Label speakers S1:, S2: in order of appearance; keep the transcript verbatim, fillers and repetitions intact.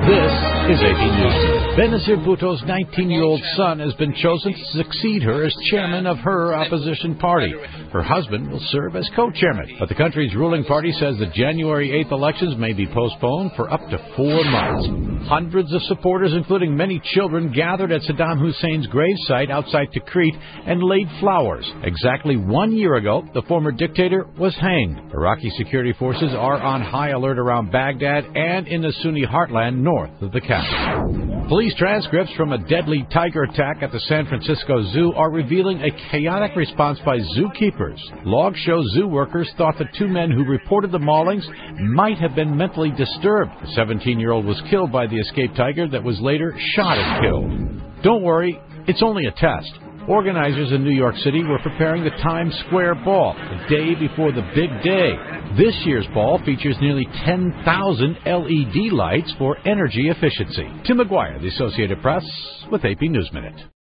S1: This is A P News. Benazir Bhutto's nineteen-year-old son has been chosen to succeed her as chairman of her opposition party. Her husband will serve as co-chairman. But the country's ruling party says the January eighth elections may be postponed for up to four months. Hundreds of supporters, including many children, gathered at Saddam Hussein's gravesite outside Tikrit and laid flowers. Exactly one year ago, the former dictator was hanged. Iraqi security forces are on high alert around Baghdad and in the Sunni heartland north of the capital. Police transcripts from a deadly tiger attack at the San Francisco Zoo are revealing a chaotic response by zookeepers. Logs show zoo workers thought the two men who reported the maulings might have been mentally disturbed. The seventeen-year-old was killed by the escaped tiger that was later shot and killed. Don't worry, it's only a test. Organizers in New York City were preparing the Times Square Ball the day before the big day. This year's ball features nearly ten thousand L E D lights for energy efficiency. Tim McGuire, The Associated Press, with A P News Minute.